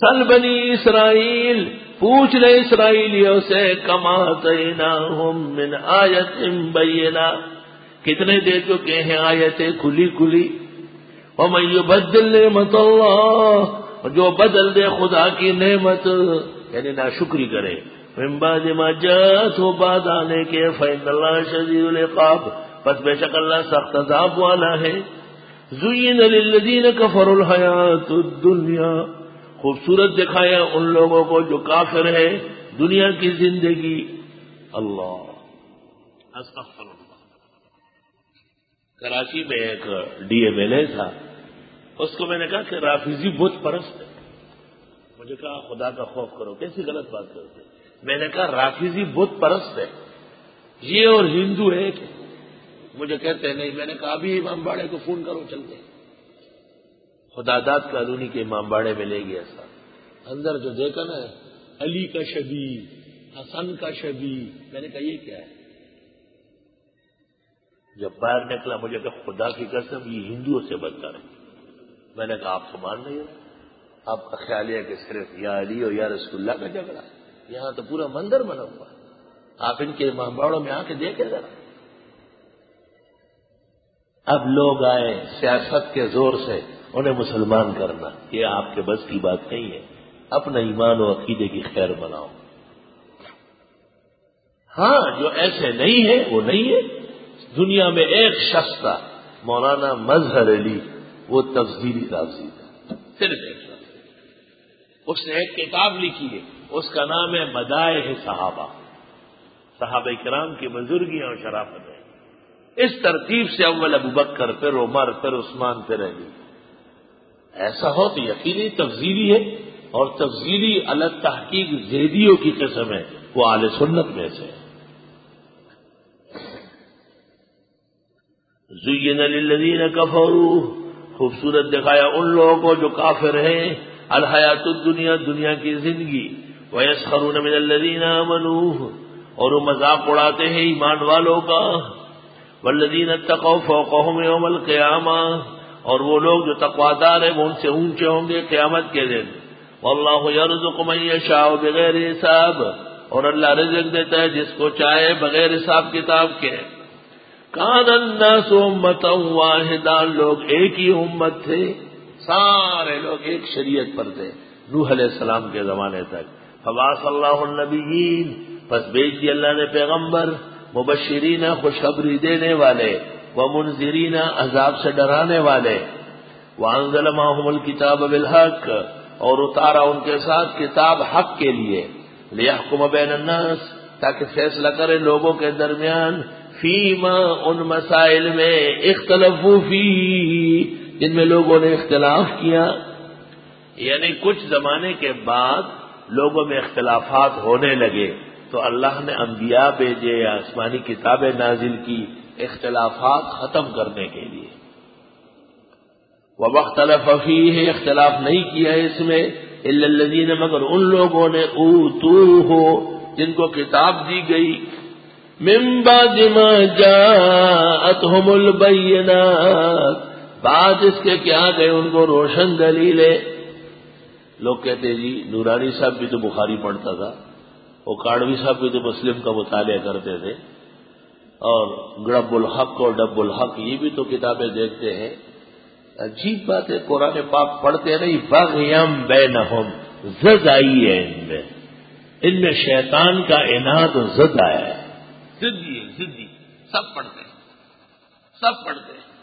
سل بنی اسرائیل، پوچھ لے اسرائیلیوں سے، کما آتیناہم من آیت بینہ، کتنے دے چکے ہیں آیتیں کھلی کھلی. ومن یبدل نعمت اللہ، جو بدل دے خدا کی نعمت یعنی ناشکری کرے، من بعد ما جاءتہ، بعد آنے کے، فإن اللہ شدید العقاب، پس بے شک اللہ سخت عذاب والا ہے. زین للذین کفروا الحیات الدنیا، خوبصورت دکھایا ان لوگوں کو جو کافر ہے دنیا کی زندگی. اللہ استغفر اللہ. کراچی میں ایک ڈی ایم ایل اے تھا، اس کو میں نے کہا کہ رافضی بت پرست ہے. مجھے کہا خدا کا خوف کرو، کیسی غلط بات کرتے. میں نے کہا رافضی بت پرست ہے، یہ اور ہندو ایک ہے. مجھے کہتے نہیں. میں نے کہا ابھی امام باڑے کو فون کرو، چلتے. خدا داد کالونی کے امام باڑے میں لے گیا صاحب. اندر جو دیکھا نا، علی کا شبیہ، حسن کا شبیہ. میں نے کہا یہ کیا ہے؟ جب باہر نکلا مجھے کہا خدا کی قسم یہ ہندوؤں سے بدتر ہے. میں نے کہا آپ تو مان نہیں رہے، آپ کا خیال ہے کہ صرف یا علی اور یا رسول اللہ کا جھگڑا ہے. یہاں تو پورا مندر بنا ہوا ہے. آپ ان کے امام باڑوں میں آ کے دیکھیں ذرا. اب لوگ آئے سیاست کے زور سے انہیں مسلمان کرنا، یہ آپ کے بس کی بات نہیں ہے. اپنا ایمان و عقیدے کی خیر بناؤ. ہاں جو ایسے نہیں ہے وہ نہیں ہے. دنیا میں ایک شخص تھا مولانا مظہر علی، وہ تفضیلی رافضی تھا، صرف ایک شخص. اس نے ایک کتاب لکھی ہے، اس کا نام ہے مدائح صحابہ، صحابہ کرام کی بزرگیاں اور شرافت ہے. اس ترتیب سے اول ابو بکر، پھر عمر، پھر عثمان، پھر علی. ایسا ہو تو یقینی تفضیلی ہے، اور تفضیلی الگ تحقیق زیدیوں کی قسم ہے، وہ اہل سنت میں سے. زین للذین کفروا، خوبصورت دکھایا ان لوگوں کو جو کافر ہیں، الحیات الدنیا، دنیا کی زندگی. ویسخرون من الذین آمنوا، اور وہ مذاق اڑاتے ہیں ایمان والوں کا. والذین اتقوا فوقهم یوم القیامہ، اور وہ لوگ جو تقوادار ہیں وہ ان سے اونچے ہوں گے قیامت کے دن. واللہ یرزق من یشاء بغیر حساب، اور اللہ رزق دیتا ہے جس کو چاہے بغیر حساب کتاب کے. کان الناس امتا واحدا، لوگ ایک ہی امت تھے، سارے لوگ ایک شریعت پر تھے نوح علیہ السلام کے زمانے تک. فبعث اللہ النبیین، پس بھیج دی اللہ نے پیغمبر، مبشرین خوشخبری دینے والے، ومنذرین عذاب سے ڈرانے والے. وانزل معهم الکتاب بالحق، اور اتارا ان کے ساتھ کتاب حق کے لیے. لیحکم بین الناس، تاکہ فیصلہ کرے لوگوں کے درمیان. فیما، ان مسائل میں، اختلفوا فی، جن میں لوگوں نے اختلاف کیا. یعنی کچھ زمانے کے بعد لوگوں میں اختلافات ہونے لگے تو اللہ نے انبیاء بھیجے یا آسمانی کتابیں نازل کی اختلافات ختم کرنے کے لیے. وَمَخْتَلَفَ فِيهِ، اختلاف نہیں کیا اس میں، إِلَّا الَّذِينَ، مگر ان لوگوں نے، أُوتُوهُ، جن کو کتاب دی گئی، من بعد ما جاءتهم البینات، بعد اس کے کیا گئے ان کو روشن دلیلیں. لوگ کہتے جی نورانی صاحب بھی تو بخاری پڑھتا تھا، وہ کاڑوی صاحب بھی تو مسلم کا مطالعہ کرتے تھے، اور گڑب الحق اور ڈب الحق یہ بھی تو کتابیں دیکھتے ہیں. عجیب بات ہے، قرآن پاک پڑھتے نہیں، بغیم بینہم، زد آئی ہے ان میں شیطان کا عناد و زد آیا ہے. زدی سب پڑھتے ہیں، سب پڑھتے ہیں.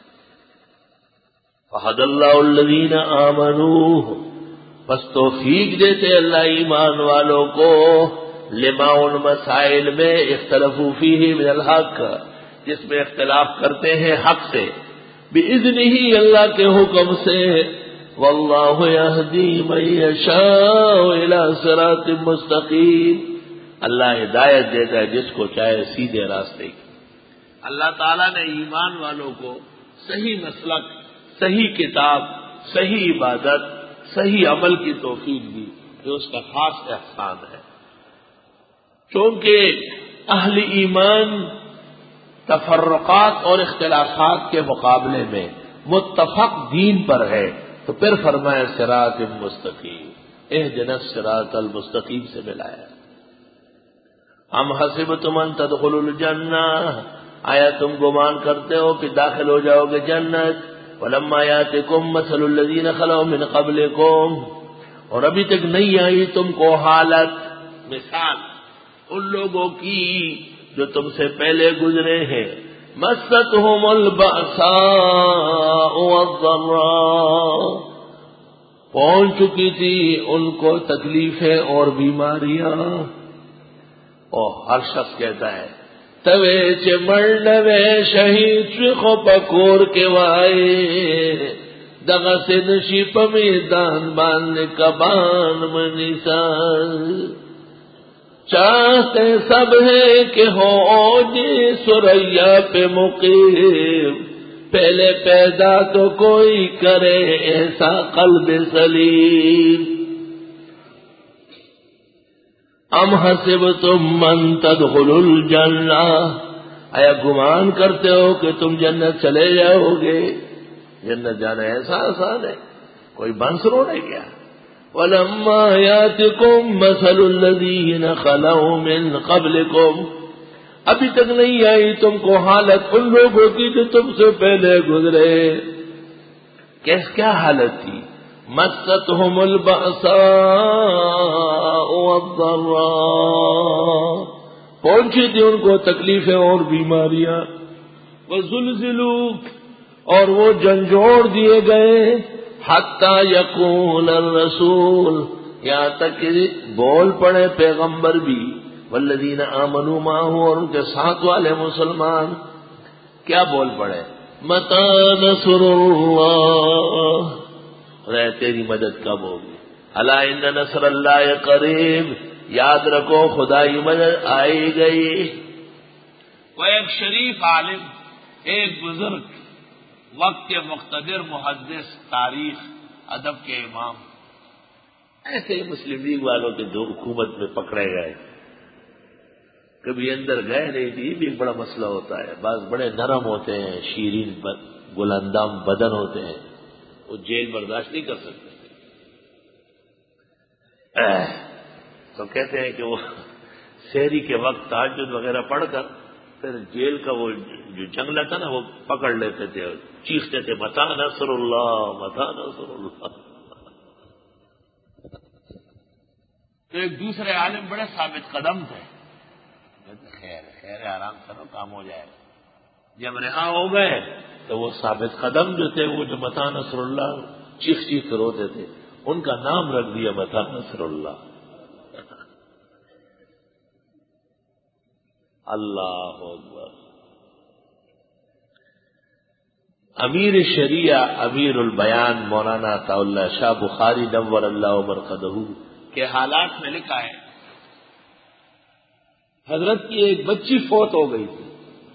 فہد اللہ الذین آمنوا، پس توفیق دیتے اللہ ایمان والوں کو، لما ان مسائل میں اختلفوا فیہ من الحق، جس میں اختلاف کرتے ہیں حق سے، بإذنہ، اللہ کے حکم سے. واللہ یہدی من یشاء الی صراط مستقیم، اللہ ہدایت دیتا ہے جس کو چاہے سیدھے راستے کی. اللہ تعالیٰ نے ایمان والوں کو صحیح مسلک، صحیح کتاب، صحیح عبادت، صحیح عمل کی توفیق دی، جو اس کا خاص احسان ہے. چونکہ اہل ایمان تفرقات اور اختلافات کے مقابلے میں متفق دین پر ہے، تو پھر فرمایا صراط مستقیم، اہدنا الصراط المستقیم سے ملایا۔ ام حسبتم ان تدخلوا الجنہ، آیا تم گمان کرتے ہو کہ داخل ہو جاؤ گے جنت؟ ولما یاتکم مثل الذین خلوا من قبلکم، اور ابھی تک نہیں آئی تم کو حالت، مثال ان لوگوں کی جو تم سے پہلے گزرے ہیں، مستهم البأساء والضراء، پہنچ چکی تھی ان کو تکلیفیں اور بیماریاں۔ اور ہر شخص کہتا ہے توے چمڑنوے شہید چخو پکور کے وائے دغا سے نشی پمیدان بان کبان منیسان، چاہتے سب ہے کہ ہو جی سریا پہ مقیم، پہلے پیدا تو کوئی کرے ایسا قلب سلیم۔ ام حسبتم من تدخلوا الجنہ، آیا گمان کرتے ہو کہ تم جنت چلے جاؤ گے؟ جنت جانا ایسا آسان ہے، کوئی بنسرو نہیں گیا۔ ولما یاتکم مثل الذین خلوا من قبلکم، ابھی تک نہیں آئی تم کو حالت ان لوگوں کی جو تم سے پہلے گزرے۔ کیا حالت تھی؟ مستهم البأساء والضراء، پہنچی تھی ان کو تکلیفیں اور بیماریاں، وزلزلوا، اور وہ جھنجھوڑ دیے گئے، حتی یقول الرسول، یہاں تک کہ بول پڑے پیغمبر بھی، والذین آمنوا معہ، اور ان کے ساتھ والے مسلمان کیا بول پڑے؟ متی نصر اللہ، رہے تیری مدد کب ہوگی؟ الا ان نصر اللہ قریب، یاد رکھو خدائی مدد آئی گئی۔ وہ ایک شریف عالم، ایک بزرگ، وقت کے مقتدر محدث، تاریخ ادب کے امام، ایسے ہی مسلم لیگ والوں کے دو حکومت میں پکڑے گئے، کبھی اندر گئے نہیں تھے۔ یہ بھی ایک بڑا مسئلہ ہوتا ہے، بعض بڑے نرم ہوتے ہیں، شیرین گل اندام بدن ہوتے ہیں، وہ جیل برداشت نہیں کر سکتے، تو کہتے ہیں کہ وہ سحری کے وقت تہجد وغیرہ پڑھ کر پھر جیل کا وہ جو جنگلہ تھا نا وہ پکڑ لیتے تھے، چیختے تھے متی نصر اللہ، متی نصر اللہ۔ تو ایک دوسرے عالم بڑے ثابت قدم تھے، خیر خیر آرام کرو کام ہو جائے گا۔ جب رہا ہو گئے تو وہ ثابت قدم جو تھے، وہ جو متی نصر اللہ چیخ چیخ کر روتے تھے، ان کا نام رکھ دیا متی نصر اللہ۔ اللہ اکبر۔ امیر شریعہ امیر البیان مولانا عطا اللہ شاہ بخاری نور اللہ مرقدہ کے حالات میں لکھا ہے، حضرت کی ایک بچی فوت ہو گئی تھی،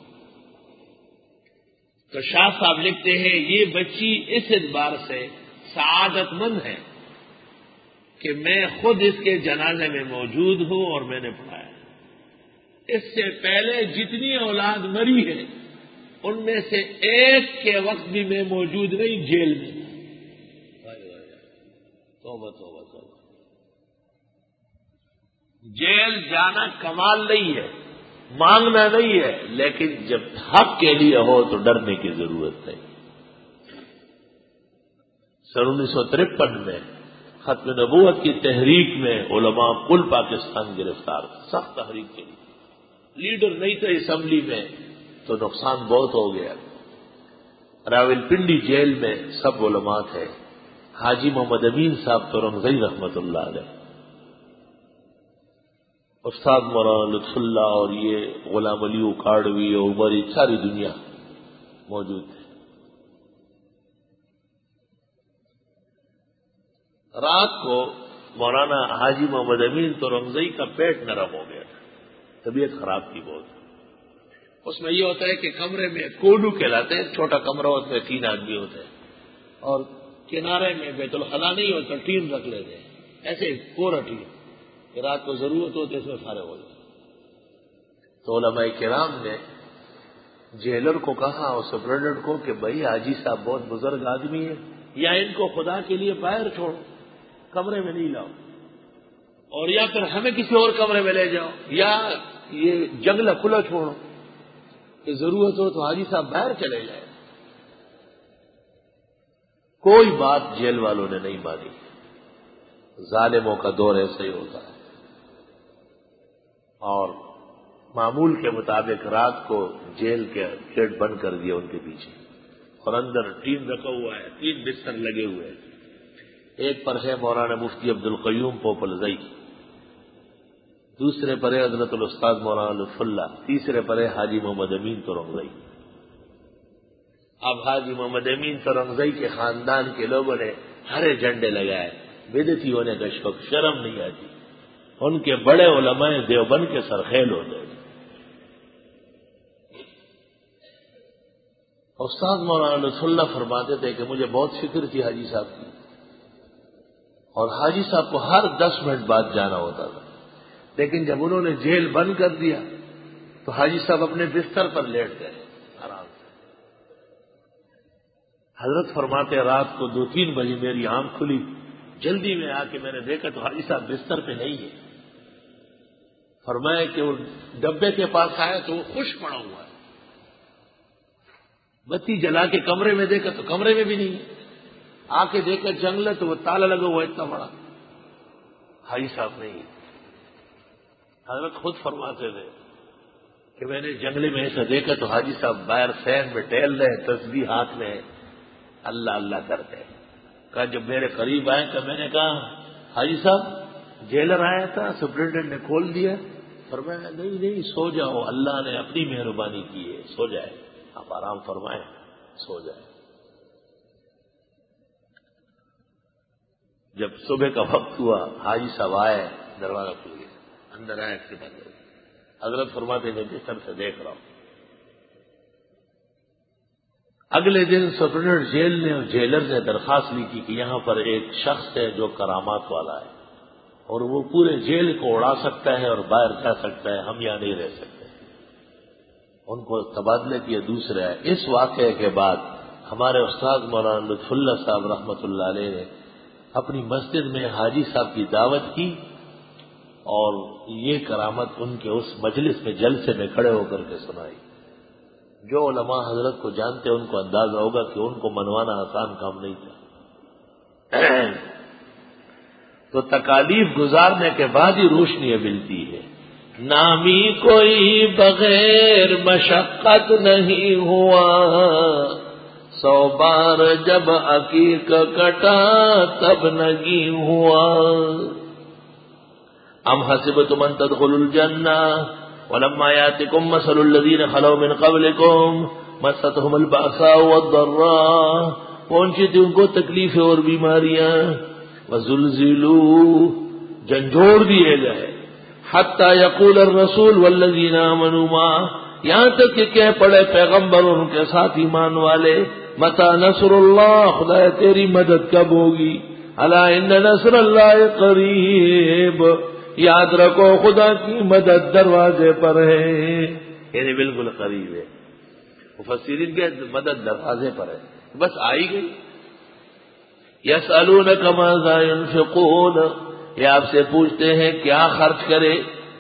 تو شاہ صاحب لکھتے ہیں یہ بچی اس اعتبار سے سعادت مند ہے کہ میں خود اس کے جنازے میں موجود ہوں اور میں نے پڑھایا۔ اس سے پہلے جتنی اولاد مری ہے ان میں سے ایک کے وقت بھی میں موجود نہیں، جیل میں۔ توبہ توبہ توبہ۔ جیل جانا کمال نہیں ہے، مانگنا نہیں ہے، لیکن جب حق کے لیے ہو تو ڈرنے کی ضرورت نہیں۔ سن 1953 میں ختم نبوت کی تحریک میں علماء کل پاکستان گرفتار، سخت تحریک کے لیے لیڈر نہیں تھے اسمبلی میں، تو نقصان بہت ہو گیا۔ راول پنڈی جیل میں سب علماء تھے، حاجی محمد امین صاحب تورنگزئی رحمت اللہ علیہ، استاد مولانا لطف اللہ، اور یہ غلام علی اکاڑوی اور عمری، ساری دنیا موجود تھی۔ رات کو مولانا حاجی محمد امین تورنگزئی کا پیٹ نرم ہو گیا تھا، طبیعت خراب تھی بہت۔ اس میں یہ ہوتا ہے کہ کمرے میں کوڈو کہلاتے ہیں، چھوٹا کمرہ ہوتا ہے، 3 آدمی ہوتے ہیں، اور کنارے میں بیت الخلا نہیں ہوتا، ٹین رکھ لیتے ہیں، ایسے پورا ٹین کہ رات کو ضرورت ہوتی ہے اس میں فارغ ہو جائے۔ تو علماء کرام نے جیلر کو کہا اور سپرنٹینڈنٹ کو کہ بھائی حاجی صاحب بہت بزرگ آدمی ہے، یا ان کو خدا کے لیے باہر چھوڑو، کمرے میں نہیں لاؤ۔ اور یا پھر ہمیں کسی اور کمرے میں لے جاؤ، یا یہ جنگلہ کھلا چھوڑو کہ ضرورت ہو تو حاجی صاحب باہر چلے جائیں۔ کوئی بات جیل والوں نے نہیں مانی۔ ظالموں کا دور ایسا ہی ہوتا ہے۔ اور معمول کے مطابق رات کو جیل کے گیٹ بند کر دیا ان کے پیچھے، اور اندر ٹین رکھا ہوا ہے، 3 بستر لگے ہوئے ہیں۔ ایک پر ہے مولانا مفتی عبد القیوم پوپلزئی، دوسرے پر ہے حضرت الاستاذ مولانا لطف اللہ، تیسرے پر ہے حاجی محمد امین ترنگزئی۔ اب حاجی محمد امین ترنگزئی کے خاندان کے لوگوں نے ہرے جھنڈے لگائے، بدعتی ہونے کا شرم نہیں آتی، ان کے بڑے علماء دیوبند کے سرخیل ہو گئے۔ استاد مولانا لطف اللہ فرماتے تھے کہ مجھے بہت فکر تھی حاجی صاحب کی، اور حاجی صاحب کو ہر 10 منٹ بعد جانا ہوتا تھا، لیکن جب انہوں نے جیل بند کر دیا تو حاجی صاحب اپنے بستر پر لیٹ گئے آرام سے۔ حضرت فرماتے رات کو 2-3 بجے میری آنکھ کھلی، جلدی میں آ کے میں نے دیکھا تو حاجی صاحب بستر پہ نہیں ہے۔ فرمایا کہ وہ ڈبے کے پاس آیا تو وہ خشک پڑا ہوا ہے، بتی جلا کے کمرے میں دیکھا تو کمرے میں بھی نہیں ہے، آ کے دیکھا جنگلہ تو وہ تالا لگا ہوا اتنا بڑا، حاجی صاحب نہیں۔ حضرت خود فرماتے تھے کہ میں نے جنگلے میں ایسا دیکھا تو حاجی صاحب باہر فین میں ٹہل رہے، تسبیح ہاتھ میں، اللہ اللہ کرتے ہیں۔ کہا جب میرے قریب آئے تو میں نے کہا حاجی صاحب جیلر آیا تھا، سپرنٹینڈنٹ نے کھول دیا۔ فرمایا نہیں سو جاؤ، اللہ نے اپنی مہربانی کی ہے، سو جائے، آپ آرام فرمائیں، سو جائیں۔ جب صبح کا وقت ہوا حاجی صاحب آئے، دروازہ کھل گیا، اندر آئے کہ بند ہو گیا۔ حضرت فرماتے ہیں بستر سے دیکھ رہا ہوں۔ اگلے دن سپرنٹینڈنٹ جیل نے اور جیلر نے درخواست لی تھی کہ یہاں پر ایک شخص ہے جو کرامات والا ہے اور وہ پورے جیل کو اڑا سکتا ہے اور باہر جا سکتا ہے، ہم یہاں نہیں رہ سکتے۔ ان کو تبادلے کیے دوسرے ہے۔ اس واقعے کے بعد ہمارے استاد مولانا لطف اللہ صاحب رحمۃ اللہ علیہ نے اپنی مسجد میں حاجی صاحب کی دعوت کی، اور یہ کرامت ان کے اس مجلس میں جلسے میں کھڑے ہو کر کے سنائی۔ جو علماء حضرت کو جانتے ان کو اندازہ ہوگا کہ ان کو منوانا آسان کام نہیں تھا۔ تو تکالیف گزارنے کے بعد ہی روشنی ملتی ہے۔ نامی کوئی بغیر مشقت نہیں ہوا، 100 بار جب عقیق کٹا تب نگی ہوا۔ ام حسبتم ان تدخلوا الجنہ ولما یاتکم مثل الذین خلوا من قبلکم مستهم البأساء والضراء، پہنچی تھی ان کو تکلیفیں اور بیماریاں، وزلزلوا، جھنجھوڑ دیے گئے، حتی یقول الرسول والذین آمنوا معہ، یہاں تک کہ کہہ پڑے پیغمبر اور ان کے ساتھ ایمان والے، متی نصر اللہ، خدا تیری مدد کب ہوگی، الا ان نصر اللہ قریب، یاد رکھو خدا کی مدد دروازے پر ہے، یعنی بالکل قریب ہے۔ مفسرین کے مدد دروازے پر ہے، بس آئی گئی۔ یسألونک ماذا ينفقون، یہ آپ سے پوچھتے ہیں کیا خرچ کرے،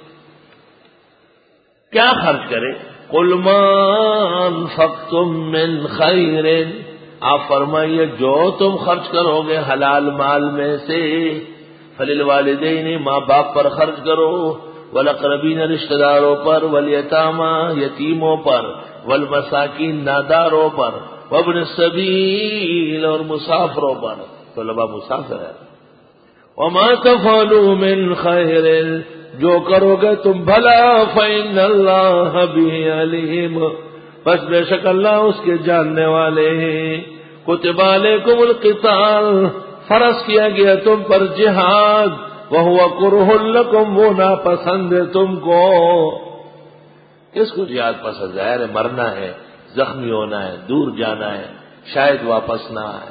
کیا خرچ کرے، قل ما انفقتم من خیر، آپ فرمائیے جو تم خرچ کرو گے حلال مال میں سے، فللوالدین، ماں باپ پر خرچ کرو، والاقربین، رشتہ داروں پر، والیتامی، یتیموں پر، والمساکین، ناداروں پر، وابن السبیل، اور مسافروں پر، طلبہ مسافر ہے۔ وما تفعلوا من خیر، جو کرو گے تم بھلا، فإن اللہ بہ علیم، بس بے شک اللہ اس کے جاننے والے ہیں۔ کتب علیکم القتال، فرض کیا گیا تم پر جہاد، وہو کرہ لکم، وہ ناپسند ہے تم کو۔ کس کو جہاد پسند ہے؟ مرنا ہے، زخمی ہونا ہے، دور جانا ہے، شاید واپس نہ آئے۔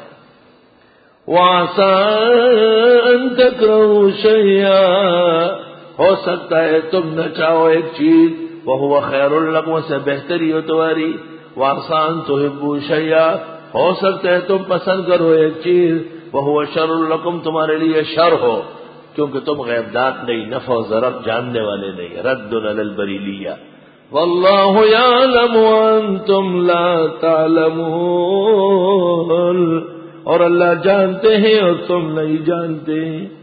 وَعَسَىٰ أَن تَكْرَهُوا شَيْئًا، ہو سکتا ہے تم نہ چاہو ایک چیز، وَهُوَ خَيْرٌ لَكُمْ، سے بہتری ہو تمہاری۔ وَعَسَىٰ أَن تُحِبُّوا شَيْئًا، ہو سکتا ہے تم پسند کرو ایک چیز، وَهُوَ شَرٌّ لَكُمْ، تمہارے لیے شر ہو۔ کیونکہ تم غیبدات نہیں، نفع و ضرر جاننے والے نہیں. رد علی البریلیہ. واللہ یعلم وانتم لا تعلمون، اور اللہ جانتے ہیں اور تم نہیں جانتے.